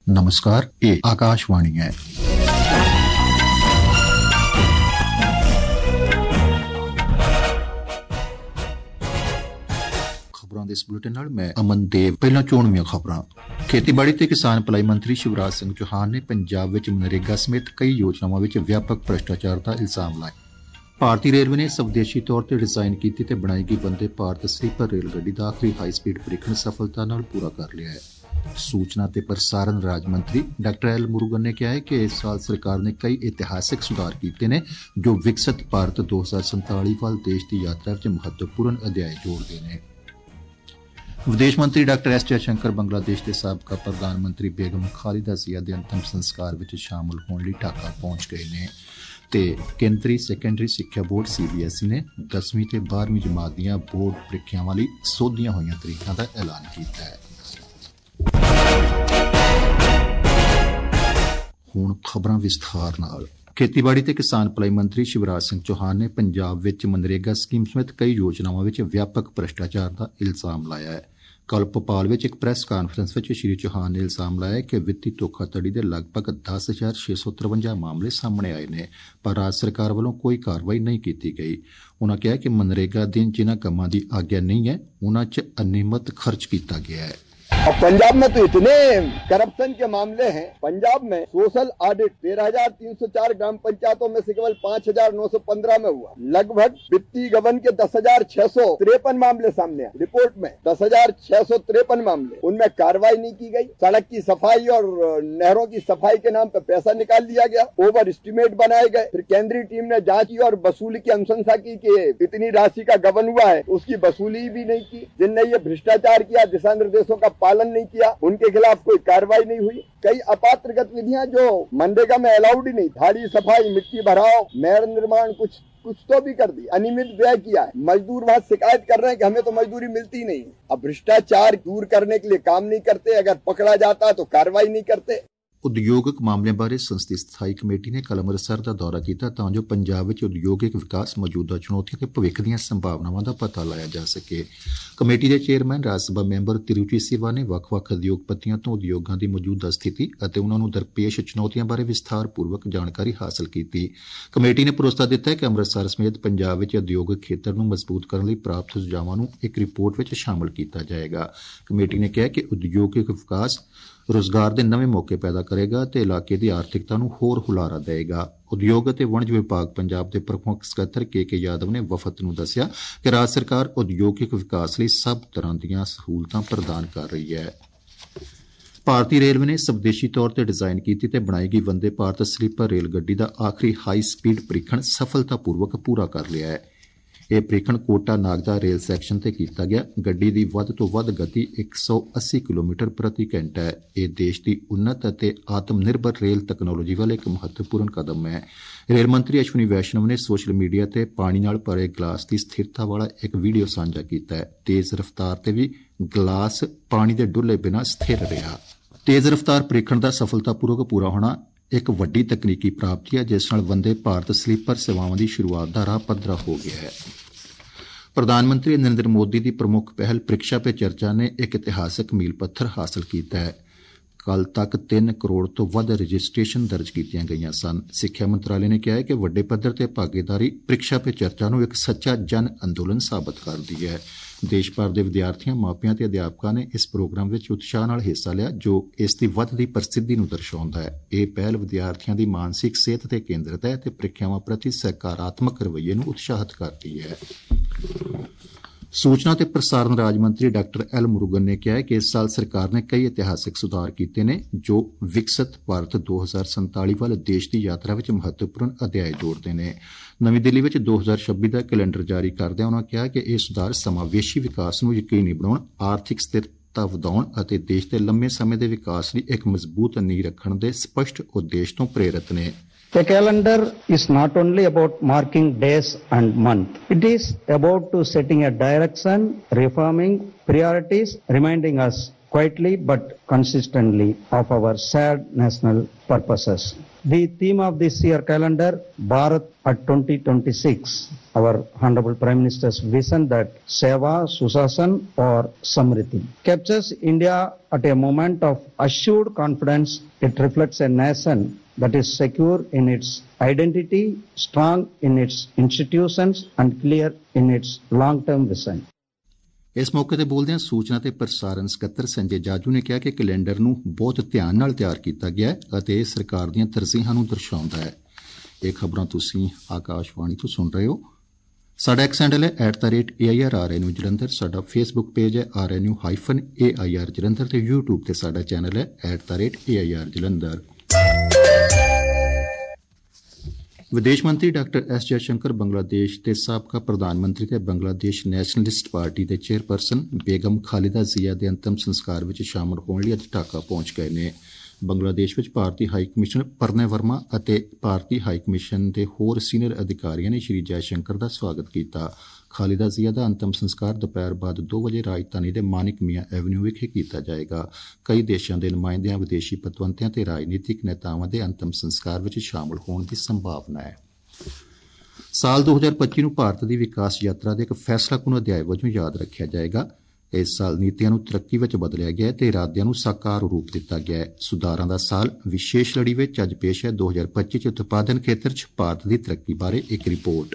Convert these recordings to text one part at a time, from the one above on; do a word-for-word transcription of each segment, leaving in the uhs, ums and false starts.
नमस्कार, ये आकाशवाणी है। खबरों के इस बुलेटिन नाल मैं अमन देव। पहला चोणवीं खबरां। खेतीबाड़ी ते किसान भलाई मंत्री शिवराज सिंह चौहान ने पंजाब विच मनरेगा समेत कई योजनावां विच व्यापक भ्रष्टाचार का इल्जाम लाया। भारतीय रेलवे ने स्वदेशी तौर पर डिजाइन की ते बनाई गई वंदे भारत स्लीपर रेलगड्डी का आखिरी हाई स्पीड परीक्षण सफलता नाल पूरा कर लिया है। सूचना ते प्रसारण राज्य मंत्री डॉक्टर एल मुरुगन ने कहा है कि इस साल सरकार ने कई ऐतिहासिक सुधार किए ने जो विकसित भारत दो हजार संताली वाल देश की यात्रा में महत्वपूर्ण अध्याय जोड़ते हैं। विदेश मंत्री डॉक्टर एस जयशंकर बांग्लादेश के साबका प्रधानमंत्री बेगम खालिदा जिया के अंतिम संस्कार में शामिल होने लिए ढाका पहुंच गए हैं। ते केंद्रीय सैकेंडरी सिक्ख्या board C B S E ने दसवीं ते बारहवीं जमात दियां बोर्ड परीक्षावां लई सोधियां होईयां तरीकां दा ऐलान किया है। हुण खबरां विस्तार नाल। खेतीबाड़ी ते किसान भलाई मंत्री शिवराज सिंह चौहान ने पंजाब विच मनरेगा स्कीम समेत कई योजनावां विच व्यापक भ्रष्टाचार का इल्जाम लाया है। कल भोपाल विच एक प्रैस कानफ्रेंस विच श्री चौहान ने इल्जाम लाया कि वित्ती धोखाधड़ी के लगभग दस हजार छे सौ तरवंजा मामले सामने आए ने पर राज्य सरकार वालों कोई कार्रवाई नहीं की गई। उन्होंने कहा कि मनरेगा अधीन जिन्हां कामां की आज्ञा नहीं है उन्हां च अनियमित खर्च किया गया है। और पंजाब में तो इतने करप्शन के मामले हैं। पंजाब में सोशल ऑडिट तेरह हजार तीन सौ चार ग्राम पंचायतों में से केवल पांच हजार नौ सौ पंद्रह में हुआ। लगभग वित्तीय गबन के दस हजार छह सौ तिरपन मामले सामने आए। रिपोर्ट में दस हजार छह सौ तिरपन मामले, उनमें कार्रवाई नहीं की गई। सड़क की सफाई और नहरों की सफाई के नाम पर पैसा निकाल लिया गया। ओवर एस्टिमेट बनाए गए। फिर केंद्रीय टीम ने जांच की और वसूली की अनुशंसा की कि इतनी राशि का गबन हुआ है, उसकी वसूली भी नहीं की। जिनने ये भ्रष्टाचार किया, दिशा निर्देशों का पालन नहीं किया, उनके खिलाफ कोई कार्रवाई नहीं हुई। कई अपात्र गतिविधियां जो मनरेगा में अलाउड ही नहीं, झाड़ी सफाई, मिट्टी भराव, नहर निर्माण, कुछ कुछ तो भी कर दी। अनियमित व्यय किया है। मजदूर वहां शिकायत कर रहे हैं कि हमें तो मजदूरी मिलती नहीं। अब भ्रष्टाचार दूर करने के लिए काम नहीं करते, अगर पकड़ा जाता तो कार्रवाई नहीं करते। उद्योगिक मामलों बारे संसदीय स्थाई कमेटी ने कल अमृतसर का दौरा किया तां जो पंजाब विच उद्योगिक विकास, मौजूदा चुनौतियां ते भविख दीयां संभावनावां दा पता लाया जा सके। कमेटी के चेयरमैन राज्य सभा मैंबर तिरुचि सिवा ने वख-वख उद्योगपतियों तो उद्योगां दी मौजूदा स्थिति अते उन्हां नूं दरपेश चुनौतियां बारे विस्तारपूर्वक जानकारी हासिल की। कमेटी ने भरोसा दिता है कि अमृतसर समेत पंजाब विच उद्योगिक खेतर नूं मजबूत करने लई प्राप्त सुझावां नूं एक रिपोर्ट विच शामिल किया जाएगा। कमेटी ने कहा कि उद्योगिक विकास रोजगार के नवे मौके पैदा करेगा ते इलाके की आर्थिकता नूं होर हुलारा देगा। उद्योग ते वणज विभाग पंजाब के प्रमुख सकत्तर के के यादव ने वफद नूं दस्सिया कि राज्य सरकार उद्योगिक विकास लई सब तरह दीयां सहूलतां प्रदान कर रही है। भारतीय रेलवे ने स्वदेशी तौर पर डिजाइन की ते बनाई गई वंदे भारत स्लीपर रेलगड्डी का आखिरी हाई स्पीड परीक्षण सफलतापूर्वक पूरा कर लिया है। यह परीक्षण कोटा नागदा रेल सैक्शन ते किया गया। गड्डी की वध तो वध गति एक सौ अस्सी किलोमीटर प्रति घंटा है। यह देश की उन्नत और आत्मनिर्भर रेल तकनोलॉजी वाले एक महत्वपूर्ण कदम है। रेल मंत्री अश्विनी वैष्णव ने सोशल मीडिया ते पानी नाल भरे गिलास की स्थिरता वाला एक वीडियो साझा किया है। तेज रफ्तार ते भी गिलास पानी के डुले बिना स्थिर रहा। तेज रफ्तार परीक्षण का सफलतापूर्वक पूरा होना एक वड्डी तकनीकी प्राप्ति है जिस नाल वंदे भारत स्लीपर सेवावां की शुरुआत का राह पद्धरा हो गया है। प्रधानमंत्री नरेंद्र मोदी की प्रमुख पहल परीक्षा पे चर्चा ने एक ऐतिहासिक मील पत्थर हासिल किया है। कल तक तीन करोड़ तो वध रजिस्ट्रेशन दर्ज कीतियां गईयां सन। सिक्ख्या मंत्रालय ने कहा है कि वड्डे पद्धर ते भागीदारी परीक्षा पे चर्चा नूं एक सच्चा जन अंदोलन साबित करदी है। देश भर के विद्यार्थियों, मापियां ते अध्यापकों ने इस प्रोग्राम में उत्साह नाल हिस्सा लिया जो इसकी वधदी प्रसिद्धि नूं दर्शाउंदा है। यह पहल विद्यार्थियों की मानसिक सेहत ते केंद्रित है ते परीक्षावां प्रति सकारात्मक रवैये नूं उत्साहित करती है। सूचना ते प्रसारण राज्य मंत्री डॉक्टर एल मुरुगन ने कहा है कि इस साल सरकार ने कई ऐतिहासिक सुधार किए ने जो विकसित भारत दो हजार संताली वाले देश की यात्रा में महत्वपूर्ण अध्याय जोड़ते हैं। नवी दिल्ली में दो हजार छब्बी का कैलेंडर जारी करदे उन्होंने कहा कि यह सुधार समावेशी विकास नूं यकीनी बनाउण, आर्थिक स्थिरता वधाउण अते देश के लंबे समय के विकास लई एक मजबूत नींह रखण दे स्पष्ट उद्देश तो प्रेरित ने। The calendar is not only about marking days and months. It is about to setting a direction, reforming priorities, reminding us quietly but consistently of our shared national purposes. The theme of this year calendar, Bharat at twenty twenty-six, our Honorable Prime Minister's vision that Seva, Susasan or Samriddhi, captures India at a moment of assured confidence. It reflects a nation that is secure in its identity, strong in its institutions and clear in its long-term vision. ਇਸ ਮੌਕੇ ਤੇ ਬੋਲਦਿਆਂ ਸੂਚਨਾ ਤੇ ਪ੍ਰਸਾਰਣ ਸਕੱਤਰ ਸੰਜੇ ਜਾਜੂ ਨੇ ਕਿਹਾ ਕਿ ਕੈਲੰਡਰ ਨੂੰ ਬਹੁਤ ਧਿਆਨ ਨਾਲ ਤਿਆਰ ਕੀਤਾ ਗਿਆ ਹੈ ਅਤੇ ਇਹ ਸਰਕਾਰ ਦੀਆਂ ਤਰਜੀਹਾਂ ਨੂੰ ਦਰਸਾਉਂਦਾ ਹੈ। ਇਹ ਖਬਰਾਂ ਤੁਸੀਂ ਆਕਾਸ਼ਵਾਣੀ ਤੋਂ ਸੁਣ ਰਹੇ ਹੋ। ਸਾਡਾ ਐਕਸ ਹੈਂਡਲ ਹੈ at the rate A I R R N U Jalandhar. ਸਾਡਾ ਫੇਸਬੁੱਕ ਪੇਜ ਹੈ R N U hyphen A I R Jalandhar ਤੇ ਯੂਟਿਊਬ ਤੇ ਸਾਡਾ ਚੈਨਲ ਹੈ at the rate A I R Jalandhar. ਵਿਦੇਸ਼ ਮੰਤਰੀ ਡਾਕਟਰ ਐਸ ਜੈਸ਼ੰਕਰ ਬੰਗਲਾਦੇਸ਼ ਦੇ ਸਾਬਕਾ ਪ੍ਰਧਾਨ ਮੰਤਰੀ ਤੇ ਬੰਗਲਾਦੇਸ਼ ਨੈਸ਼ਨਲਿਸਟ ਪਾਰਟੀ ਦੇ ਚੇਅਰਪਰਸਨ ਬੇਗਮ ਖਾਲਿਦਾ ਜ਼ੀਆ ਦੇ ਅੰਤਮ ਸੰਸਕਾਰ ਵਿੱਚ ਸ਼ਾਮਲ ਹੋਣ ਲਈ ਅੱਜ ਢਾਕਾ ਪਹੁੰਚ ਗਏ ਨੇ। ਬੰਗਲਾਦੇਸ਼ ਵਿੱਚ ਭਾਰਤੀ ਹਾਈ ਕਮਿਸ਼ਨਰ ਪਰਨੇ ਵਰਮਾ ਅਤੇ ਭਾਰਤੀ ਹਾਈ ਕਮਿਸ਼ਨ ਦੇ ਹੋਰ ਸੀਨੀਅਰ ਅਧਿਕਾਰੀਆਂ ਨੇ ਸ਼੍ਰੀ ਜੈਸ਼ੰਕਰ ਦਾ ਸਵਾਗਤ ਕੀਤਾ। ਖਾਲਿਦਾ ਜ਼ੀਆ ਦਾ ਅੰਤਮ ਸੰਸਕਾਰ ਦੁਪਹਿਰ ਬਾਅਦ ਦੋ ਵਜੇ ਰਾਜਧਾਨੀ ਦੇ ਮਾਨਿਕ ਮੀਆਂ ਐਵਨਿਊ ਵਿਖੇ ਕੀਤਾ ਜਾਏਗਾ। ਕਈ ਦੇਸ਼ਾਂ ਦੇ ਨੁਮਾਇੰਦਿਆਂ, ਵਿਦੇਸ਼ੀ ਪਤਵੰਤਿਆਂ ਤੇ ਰਾਜਨੀਤਿਕ ਨੇਤਾਵਾਂ ਦੇ ਅੰਤਮ ਸੰਸਕਾਰ ਵਿੱਚ ਸ਼ਾਮਲ ਹੋਣ ਦੀ ਸੰਭਾਵਨਾ ਹੈ। ਸਾਲ ਦੋ ਹਜ਼ਾਰ ਪੱਚੀ ਨੂੰ ਭਾਰਤ ਦੀ ਵਿਕਾਸ ਯਾਤਰਾ ਦੇ ਇੱਕ ਫੈਸਲਾਕੁਨ ਅਧਿਆਇ ਵਜੋਂ ਯਾਦ ਰੱਖਿਆ ਜਾਏਗਾ। ਇਸ ਸਾਲ ਨੀਤੀਆਂ ਨੂੰ ਤਰੱਕੀ ਵਿੱਚ ਬਦਲਿਆ ਗਿਆ ਤੇ ਇਰਾਦਿਆਂ ਨੂੰ ਸਾਕਾਰ ਰੂਪ ਦਿੱਤਾ ਗਿਆ ਹੈ। ਸੁਧਾਰਾਂ ਦਾ ਸਾਲ ਵਿਸ਼ੇਸ਼ ਲੜੀ ਵਿੱਚ ਅੱਜ ਪੇਸ਼ ਹੈ ਦੋ ਹਜ਼ਾਰ ਪੱਚੀ ਚ ਉਤਪਾਦਨ ਖੇਤਰ ਚ ਭਾਰਤ ਦੀ ਤਰੱਕੀ ਬਾਰੇ ਇੱਕ ਰਿਪੋਰਟ।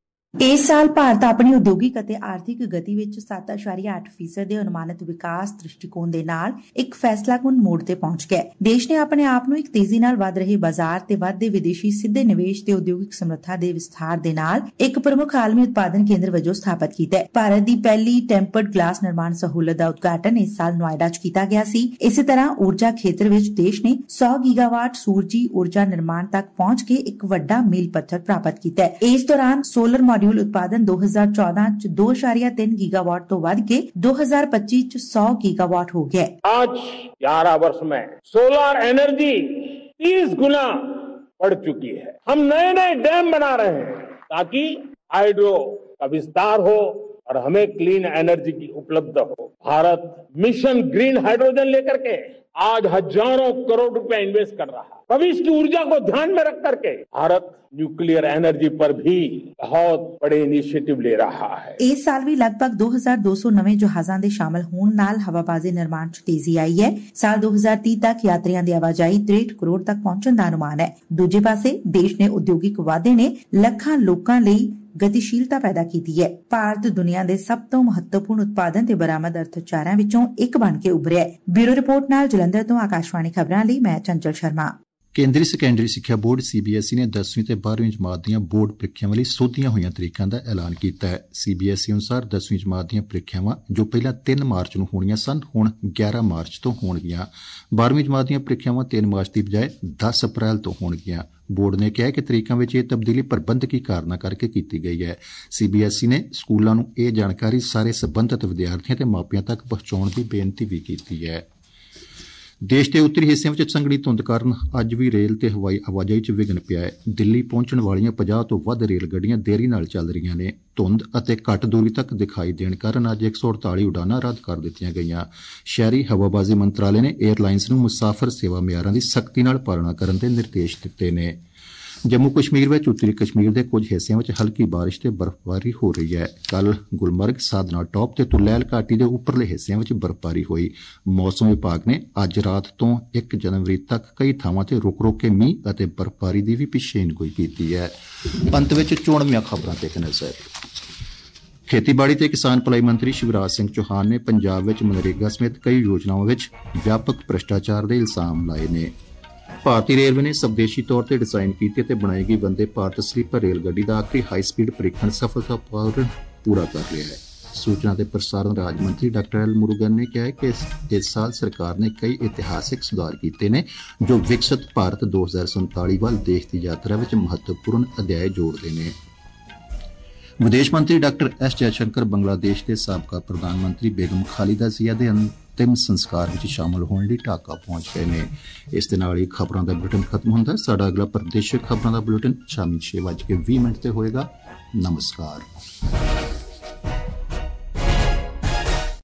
ਇਸ ਸਾਲ ਭਾਰਤ ਆਪਣੀ ਉਦਯੋਗਿਕ ਅਤੇ ਆਰਥਿਕ ਗਤੀ ਵਿੱਚ ਸੱਤ ਦਸ਼ਮਲਵ ਅੱਠ ਫੀਸਦ ਦੇ ਅਨੁਮਾਨਿਤ ਵਿਕਾਸ ਦ੍ਰਿਸ਼ਟੀਕੋਣ ਦੇ ਨਾਲ ਇੱਕ ਫੈਸਲਾਕੁਨ ਮੋੜ ਤੇ ਪਹੁੰਚ ਗਿਆ। ਦੇਸ਼ ਨੇ ਆਪਣੇ ਆਪ ਨੂੰ ਇੱਕ ਤੇਜ਼ੀ ਨਾਲ ਵਧ ਰਹੇ ਬਾਜ਼ਾਰ ਤੇ ਵੱਧਦੇ ਵਿਦੇਸ਼ੀ ਸਿੱਧੇ ਨਿਵੇਸ਼ ਤੇ ਉਦਯੋਗਿਕ ਸਮਰੱਥਾ ਦੇ ਵਿਸਥਾਰ ਦੇ ਨਾਲ ਇੱਕ ਪ੍ਰਮੁੱਖ ਆਲਮੀ ਉਤਪਾਦਨ ਕੇਂਦਰ ਵਜੋਂ ਸਥਾਪਿਤ ਕੀਤਾ ਹੈ। ਭਾਰਤ ਦੀ ਪਹਿਲੀ ਟੈਂਪਰਡ ਗਲਾਸ ਨਿਰਮਾਣ ਸਹੂਲਤ ਦਾ ਉਦਘਾਟਨ ਇਸ ਸਾਲ ਨੋਇਡਾ 'ਚ ਕੀਤਾ ਗਿਆ ਸੀ। ਇਸੇ ਤਰ੍ਹਾਂ ਊਰਜਾ ਖੇਤਰ ਵਿੱਚ ਦੇਸ਼ ਨੇ ਸੌ ਗੀਗਾਵਾਟ ਸੂਰਜੀ ਊਰਜਾ ਨਿਰਮਾਣ ਤੱਕ ਪਹੁੰਚ ਕੇ ਇੱਕ ਵੱਡਾ ਮੀਲ ਪੱਥਰ ਪ੍ਰਾਪਤ ਕੀਤਾ ਹੈ। ਇਸ ਦੌਰਾਨ ਸੋਲਰ ਮੋਡਿਊਲ उत्पादन दो हज़ार चौदह च दो दशमलव तीन गीगावाट तो बढ़ के दो हज़ार पच्चीस च सौ गीगावाट हो गया। आज ग्यारह वर्ष में सोलर एनर्जी तीस गुना बढ़ चुकी है। हम नए नए डैम बना रहे हैं ताकि हाइड्रो का विस्तार हो और हमें क्लीन एनर्जी की उपलब्ध हो। भारत मिशन ग्रीन हाइड्रोजन लेकर के आज हजारों करोड़ रुपया इन्वेस्ट कर रहा है। भविष्य की ऊर्जा को ध्यान में रख करके भारत न्यूक्लियर एनर्जी पर भी बहुत बड़े इनिशिएटिव ले रहा है। इस साल भी लगभग दो हज़ार दो सौ नवे जहाज़ां दे शामिल होण नाल हवाबाजी निर्माण च तेजी आई है। साल दो हज़ार तीस तक यात्रियों की आवाजाही तिरसठ करोड़ तक पहुंचण दा अनुमान है। दूजे पासे देश ने उद्योगिक वाधे ने ਲੱਖਾਂ ਲੋਕਾਂ ਲਈ ਗਤੀਸ਼ੀਲਤਾ ਪੈਦਾ ਕੀਤੀ ਹੈ। ਭਾਰਤ ਦੁਨੀਆ ਦੇ ਸਭ ਤੋਂ ਮਹੱਤਵਪੂਰਨ ਉਤਪਾਦਨ ਤੇ ਬਰਾਮਦ ਅਰਥਚਾਰਿਆਂ ਵਿੱਚੋਂ ਇੱਕ ਬਣ ਕੇ ਉੱਭਰਿਆ ਹੈ। ਬਿਊਰੋ ਰਿਪੋਰਟ ਨਾਲ ਜਲੰਧਰ ਤੋਂ ਆਕਾਸ਼ਵਾਣੀ ਖਬਰਾਂ ਲਈ ਮੈਂ ਚੰਚਲ ਸ਼ਰਮਾ। ਕੇਂਦਰੀ ਸੈਕੰਡਰੀ ਸਿੱਖਿਆ board C B S E ਨੇ ਦਸਵੀਂ ਤੇ ਬਾਰ੍ਹਵੀਂ ਜਮਾਤ ਦੀਆਂ ਬੋਰਡ ਪ੍ਰੀਖਿਆਵਾਂ ਲਈ ਸੋਧੀਆਂ ਹੋਈਆਂ ਤਰੀਕਾਂ ਦਾ ਐਲਾਨ ਕੀਤਾ ਹੈ। ਸੀ ਬੀ ਐਸ ਈ ਅਨੁਸਾਰ ਦਸਵੀਂ ਜਮਾਤ ਦੀਆਂ ਪ੍ਰੀਖਿਆਵਾਂ ਜੋ ਪਹਿਲਾਂ ਤਿੰਨ ਮਾਰਚ ਨੂੰ ਹੋਣੀਆਂ ਸਨ ਹੁਣ ਗਿਆਰਾਂ ਮਾਰਚ ਤੋਂ ਹੋਣਗੀਆਂ। ਬਾਰ੍ਹਵੀਂ ਜਮਾਤ ਦੀਆਂ ਪ੍ਰੀਖਿਆਵਾਂ ਤਿੰਨ ਮਾਰਚ ਦੀ ਬਜਾਏ ਦਸ ਅਪ੍ਰੈਲ ਤੋਂ ਹੋਣਗੀਆਂ। ਬੋਰਡ ਨੇ ਕਿਹਾ ਕਿ ਤਰੀਕਾਂ ਵਿੱਚ ਇਹ ਤਬਦੀਲੀ ਪ੍ਰਬੰਧਕੀ ਕਾਰਨਾਂ ਕਰਕੇ ਕੀਤੀ ਗਈ ਹੈ। ਸੀ ਬੀ ਐਸ ਈ ਨੇ ਸਕੂਲਾਂ ਨੂੰ ਇਹ ਜਾਣਕਾਰੀ ਸਾਰੇ ਸਬੰਧਤ ਵਿਦਿਆਰਥੀਆਂ ਤੇ ਮਾਪਿਆਂ ਤੱਕ ਪਹੁੰਚਾਉਣ ਦੀ ਬੇਨਤੀ ਵੀ ਕੀਤੀ ਹੈ। ਦੇਸ਼ ਦੇ ਉੱਤਰੀ ਹਿੱਸਿਆਂ ਵਿੱਚ ਸੰਘਣੀ ਧੁੰਦ ਕਾਰਨ ਅੱਜ ਵੀ ਰੇਲ ਤੇ ਹਵਾਈ ਆਵਾਜਾਈ 'ਚ ਵਿਘਨ ਪਿਆ ਹੈ। ਦਿੱਲੀ ਪਹੁੰਚਣ ਵਾਲੀਆਂ ਪੰਜਾਹ ਤੋਂ ਵੱਧ ਰੇਲ ਗੱਡੀਆਂ ਦੇਰੀ ਨਾਲ ਚੱਲ ਰਹੀਆਂ ਨੇ। ਧੁੰਦ ਅਤੇ ਘੱਟ ਦੂਰੀ ਤੱਕ ਦਿਖਾਈ ਦੇਣ ਕਾਰਨ ਅੱਜ ਇੱਕ ਸੌ ਅੜਤਾਲੀ ਉਡਾਨਾਂ ਰੱਦ ਕਰ ਦਿੱਤੀਆਂ ਗਈਆਂ। ਸ਼ਹਿਰੀ ਹਵਾਬਾਜ਼ੀ ਮੰਤਰਾਲੇ ਨੇ ਏਅਰਲਾਈਨਸ ਨੂੰ ਮੁਸਾਫਰ ਸੇਵਾ ਮਿਆਰਾਂ ਦੀ ਸਖਤੀ ਨਾਲ ਪਾਲਣਾ ਕਰਨ ਦੇ ਨਿਰਦੇਸ਼ ਦਿੱਤੇ ਨੇ। ਜੰਮੂ ਕਸ਼ਮੀਰ ਵਿੱਚ ਉੱਤਰੀ ਕਸ਼ਮੀਰ ਦੇ ਕੁਝ ਹਿੱਸਿਆਂ ਵਿੱਚ ਹਲਕੀ ਬਾਰਿਸ਼ ਤੇ ਬਰਫ਼ਬਾਰੀ ਹੋ ਰਹੀ ਹੈ। ਕੱਲ੍ਹ ਗੁਲਮਰਗ, ਸਾਧਨਾ ਟਾਪ ਤੇ ਤੁਲੈਲ ਘਾਟੀ ਦੇ ਉੱਪਰਲੇ ਹਿੱਸਿਆਂ ਵਿੱਚ ਬਰਫ਼ਬਾਰੀ ਹੋਈ। ਮੌਸਮ ਵਿਭਾਗ ਨੇ ਅੱਜ ਰਾਤ ਤੋਂ ਇੱਕ ਜਨਵਰੀ ਤੱਕ ਕਈ ਥਾਵਾਂ ਤੇ ਰੁਕ ਰੁਕ ਕੇ ਮੀਂਹ ਅਤੇ ਬਰਫ਼ਬਾਰੀ ਦੀ ਵੀ ਪੇਸ਼ੀਨਗੋਈ ਕੀਤੀ ਹੈ। ਅੰਤ ਵਿੱਚ ਚੋਣਵੀਆਂ ਖਬਰਾਂ ਤੇ ਇੱਕ ਨਜ਼ਰ। ਖੇਤੀਬਾੜੀ ਤੇ ਕਿਸਾਨ ਭਲਾਈ ਮੰਤਰੀ ਸ਼ਿਵਰਾਜ ਸਿੰਘ ਚੌਹਾਨ ਨੇ ਪੰਜਾਬ ਵਿੱਚ ਮਨਰੇਗਾ ਸਮੇਤ ਕਈ ਯੋਜਨਾਵਾਂ ਵਿੱਚ ਵਿਆਪਕ ਭ੍ਰਿਸ਼ਟਾਚਾਰ ਦੇ ਇਲਜ਼ਾਮ ਲਾਏ ਨੇ। ਭਾਰਤੀ ਰੇਲਵੇ ਨੇ ਸਵਦੇਸ਼ੀ ਤੌਰ ਤੇ ਡਿਜ਼ਾਈਨ ਕੀਤੀ ਅਤੇ ਬਣਾਈ ਗਈ ਵੰਦੇ ਭਾਰਤ ਸਲੀਪਰ ਰੇਲ ਗੱਡੀ ਦਾ ਆਖਰੀ ਹਾਈ ਸਪੀਡ ਪ੍ਰੀਖਣ ਸਫਲਤਾਪੂਰਵਕ ਪੂਰਾ ਕਰ ਲਿਆ ਹੈ। ਸੂਚਨਾ ਤੇ ਪ੍ਰਸਾਰਣ ਰਾਜ ਮੰਤਰੀ ਡਾਕਟਰ ਐਲ ਮੁਰੂਗਨ ਨੇ ਕਿਹਾ ਕਿ ਇਸ ਸਾਲ ਸਰਕਾਰ ਨੇ ਕਈ ਇਤਿਹਾਸਿਕ ਸੁਧਾਰ ਕੀਤੇ ਨੇ ਜੋ ਵਿਕਸਿਤ ਭਾਰਤ ਦੋ ਹਜ਼ਾਰ ਸੰਤਾਲੀ ਵੱਲ ਦੇਸ਼ ਦੀ ਯਾਤਰਾ ਵਿੱਚ ਮਹੱਤਵਪੂਰਨ ਅਧਿਆਇ ਜੋੜਦੇ ਨੇ। ਵਿਦੇਸ਼ ਮੰਤਰੀ ਡਾਕਟਰ ਐਸ ਜੈਸ਼ੰਕਰ ਬੰਗਲਾਦੇਸ਼ ਦੇ ਸਾਬਕਾ ਪ੍ਰਧਾਨ ਮੰਤਰੀ ਬੇਗਮ ਖਾਲਿਦਾ ਜ਼ੀਆ ਦੇ ਅੰਤਿਮ ਸੰਸਕਾਰ ਵਿੱਚ ਸ਼ਾਮਲ ਹੋਣ ਲਈ ਢਾਕਾ ਪਹੁੰਚ ਗਏ ਨੇ। ਇਸ ਦੇ ਨਾਲ ਹੀ ਖਬਰਾਂ ਦਾ ਬੁਲੇਟਿਨ ਖਤਮ ਹੁੰਦਾ ਹੈ। ਸਾਡਾ ਅਗਲਾ ਪ੍ਰਦੇਸ਼ਿਕ ਖਬਰਾਂ ਦਾ ਬੁਲੇਟਿਨ ਸ਼ਾਮੀ ਛੇ ਵੱਜ ਕੇ ਵੀਹ ਮਿੰਟ ਤੇ ਹੋਏਗਾ। ਨਮਸਕਾਰ।